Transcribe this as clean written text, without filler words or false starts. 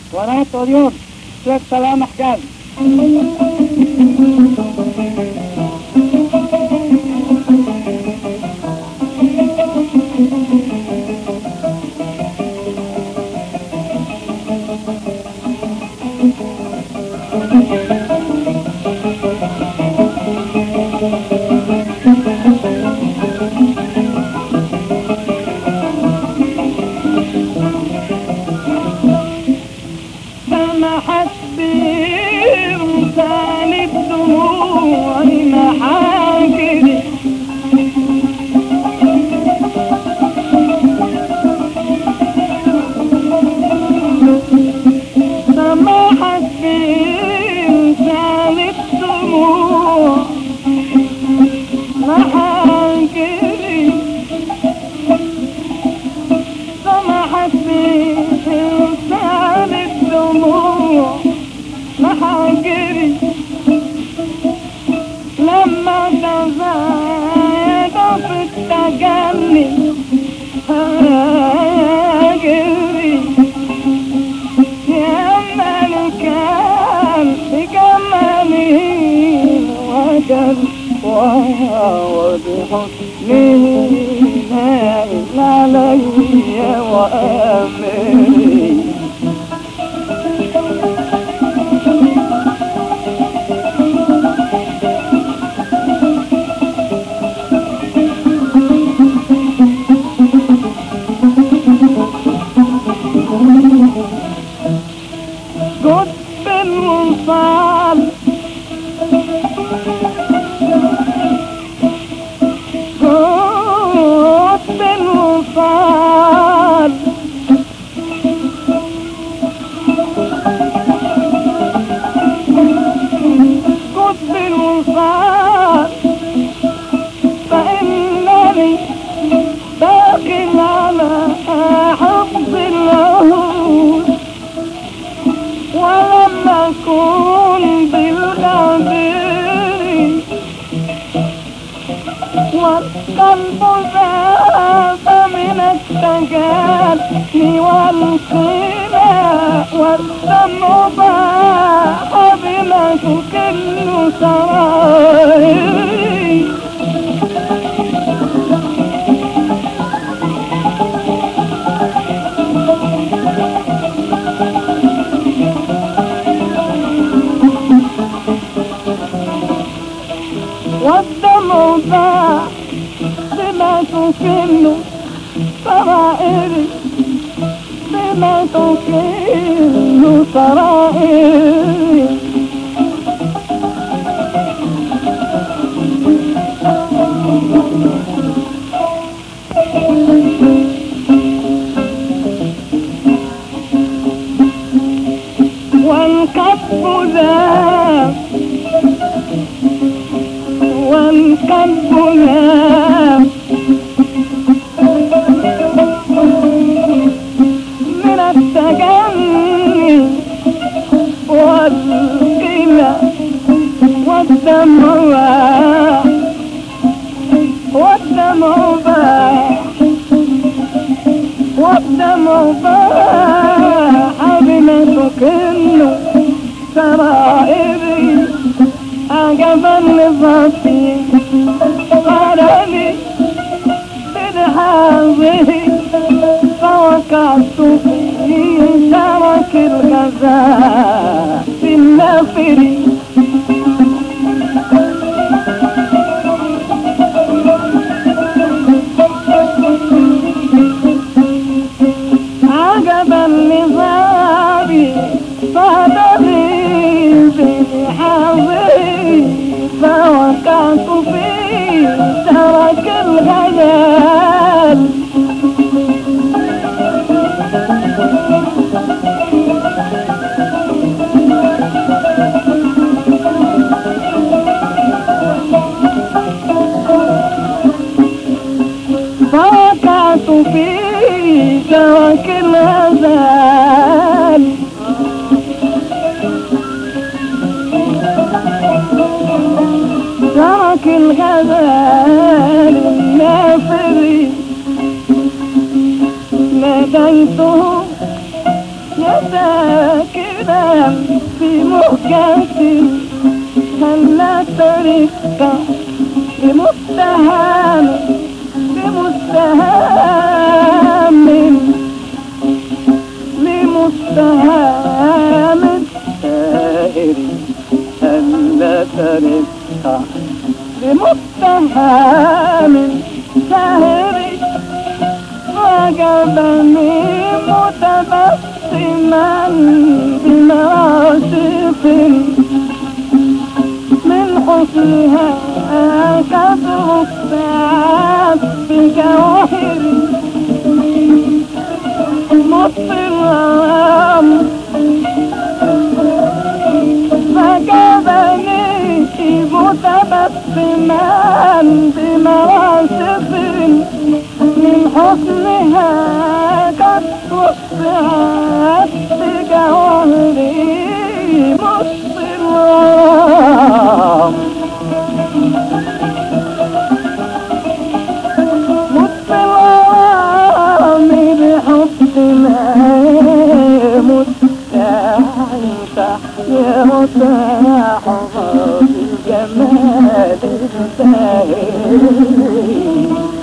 ونات اليوم شيخ سلام حجاز. سمحت بإرسال الدموع محاجري، سمحت بإرسال الدموع محاجري، سمحت بإرسال الدموع محاجري، لما تزايد في التجني هاجري، يا ملكان بجماله وجل وبحسنه نال علي وأمري. قطب الوصال قطب الوصال قطب الوصال، فإنني باق على حفظ العهود، ولم أكن بالغدر، والقلب ذاب من التجاني والقلاء، والدمع باح بما تكل سرائري. والدمع باح بما تكل سرائري، بما تكل سرائري. والكف ذاب والكف ذاب من التجني والقلة، والدمع باح والدمع باح والدمع باح بما تكل سرائري. عجبا لظرفي قال لي بالحاضر، فوقعت في شرك الغزاء في النافر. عجبا لظرفي قال لي بالحاضر، فوقعت في شرك الغزال. فوقعت في شرك الغزال، شرك الغزال النافري. ناديته يا متبسما في مهجتي هلا طريقة لمتهم لمتهم سائري هلا طريقة لمتهم سائري وجبني متبسما بمواصف من حسنها كثر السعاد بجواهري مطرم فجبني متبسما بمواصف من حسنها كثر السعاد بجواهري مطرم بحبنا مستعينة يا متاحظة بالجمال الزاهر